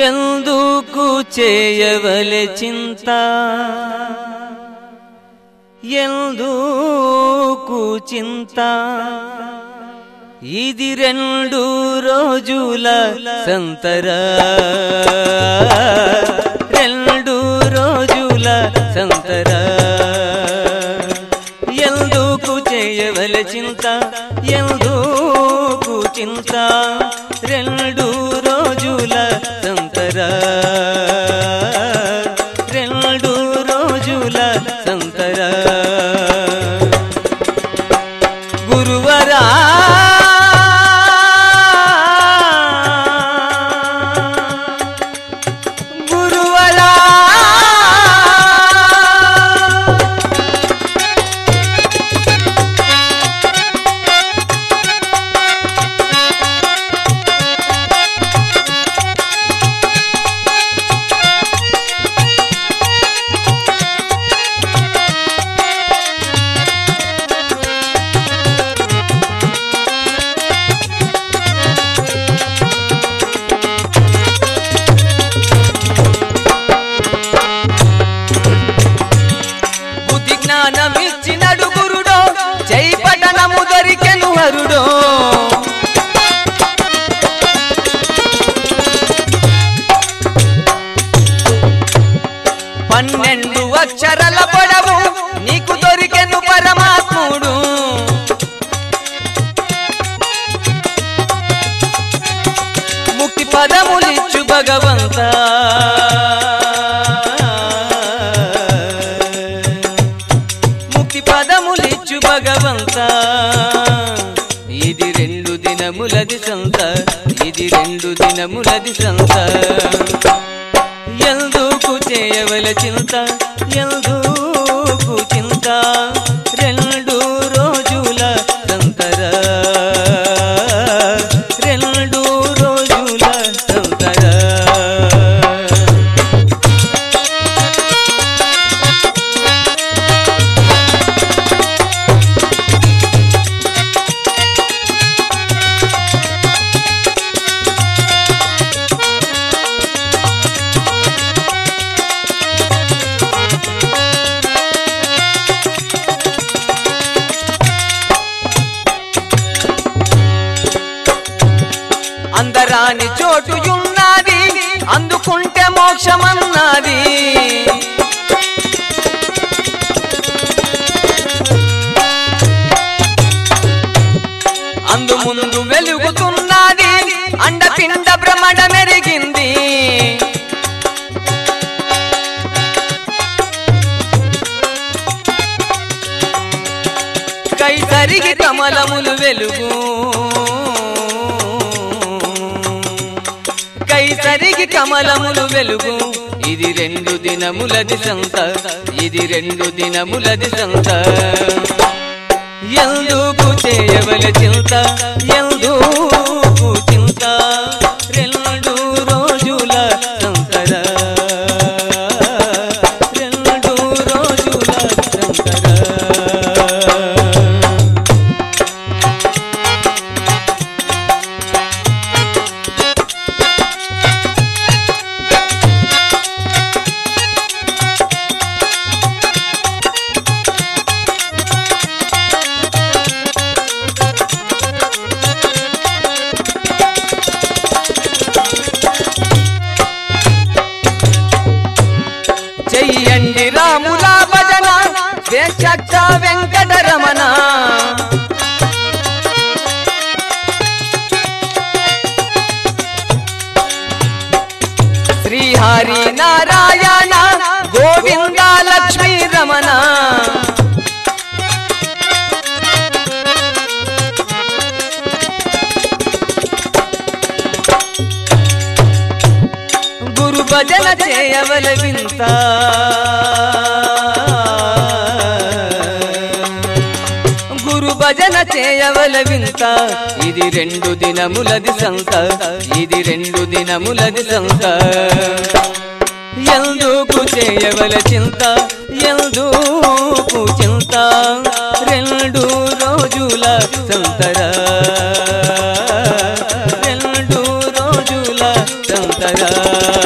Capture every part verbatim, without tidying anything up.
ఎందుకు చేయవలె చింత ఎందుకు చింత ఇది రెండు రోజుల సంతరా రెండు రోజుల సంతరా ఎందుకు చేయవలె చింత ఎందుకు చింత రెండు రోజుల సంతరా రెండు రోజుల సంతరా గురువరా గురువరా జ్ఞానమిచ్చినడు గురుడో జై పఠనము దొరికెను హరుడో పన్నెండు అక్షరాల పొడవు నీకు దొరికెను పరమాత్ముడు ముక్తి పదములిచ్చు భగవంతా పదములిచ్చు భగవంతా ఇది రెండు దినములది సంత ఇది రెండు దినములది సంత ఎందుకు చేయవలె చింత ఎందుకు చింత రెండు రోజుల సంతరా రెండు రోజుల సంతరా అందరాని చోటు ఉన్నది అందుకుంటే మోక్షమన్నది అందు ముందు వెలుగుతున్నది అండపిండ భ్రమణ మెరిగింది కైసరికి కమలములు వెలుగు కైసరికి కమలములు వెలుగు ఇది రెండు దినములది సంత ఇది రెండు దినములది సంత ఎందుకు చేయవలె చింత ఎందుకు చింత రెండు రోజుల సంతరా రెండు రోజుల సంతరా చెయ్యండి రాముల భజన వేచక్క వెంకటరమణ శ్రీహరి నారాయణ గోవింద లక్ష్మీ రమణ గురు భజన చేయవలె వింత గురు భజన చేయవలె వింత ఇది రెండు దినములది సంత ఇది రెండు దినములది సంత ఎందుకు చేయవలె చింత ఎందుకు చింత రెండు రోజుల సంతరా రెండు రోజుల సంతరా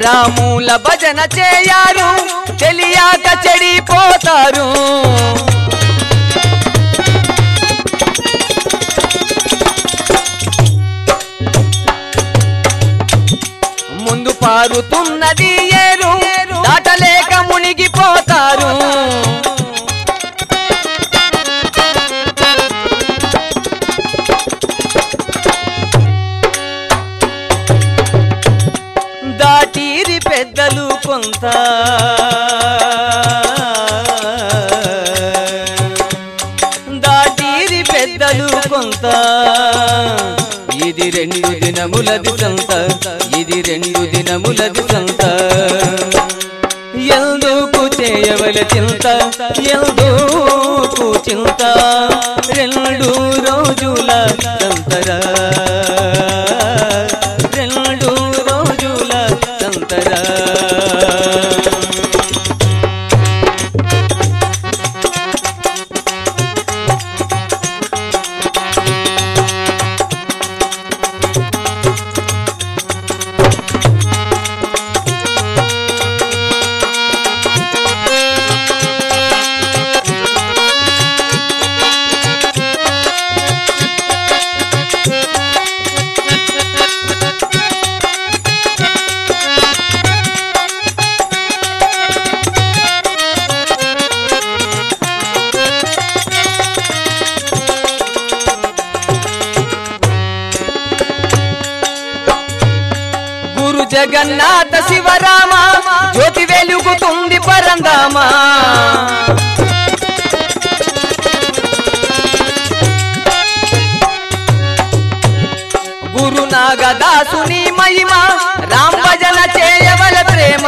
రాముల భజన చేయరు తెలియక చెడిపోతారు ముందు పారుతున్నది ఏరు దాటలేక మునిగిపోతారు దాటిరి పెద్దలు కొంత దాటిరి పెద్దలు కొంత ఇది రెండు దినములది సంత ఇది రెండు దినములది సంత ఎందుకు చేయవల చింత ఎందుకు చింత రెండు రోజుల సంతరా రెండు రోజుల సంతరా జగన్నాథ శివరామ జ్యోతి వెలుగుతుంది పరందామా గురునాగదాసుని మహిమ రామ భజన చేయవల ప్రేమ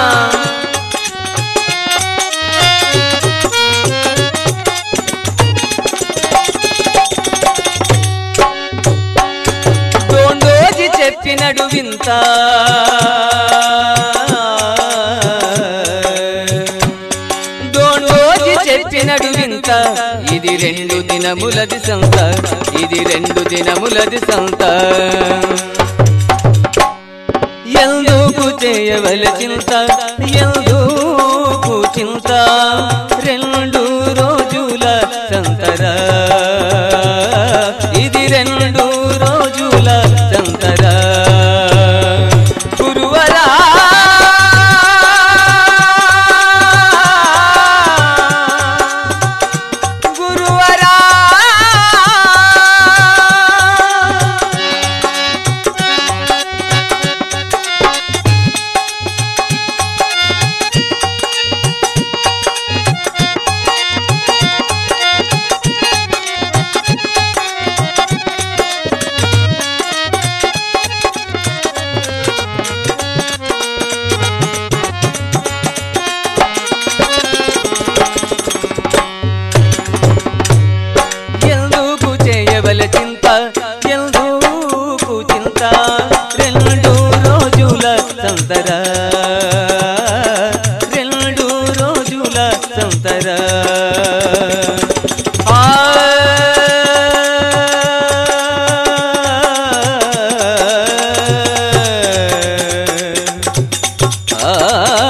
దోండోజి చెప్పినడు వింత దోండోజి చెప్పినడు వింత ఇది రెండు దినములది సంత ఇది రెండు దినములది సంత ఎందుకు చేయవల చింత ఎందుకు చింత రెండు రోజుల సంతరా ఇది రెండు రోజుల సంతరా గురువరా గురువరా చింత ఎందుకు చింత రెండు రోజుల సంతరా రెండు రోజుల సంతరా ఆ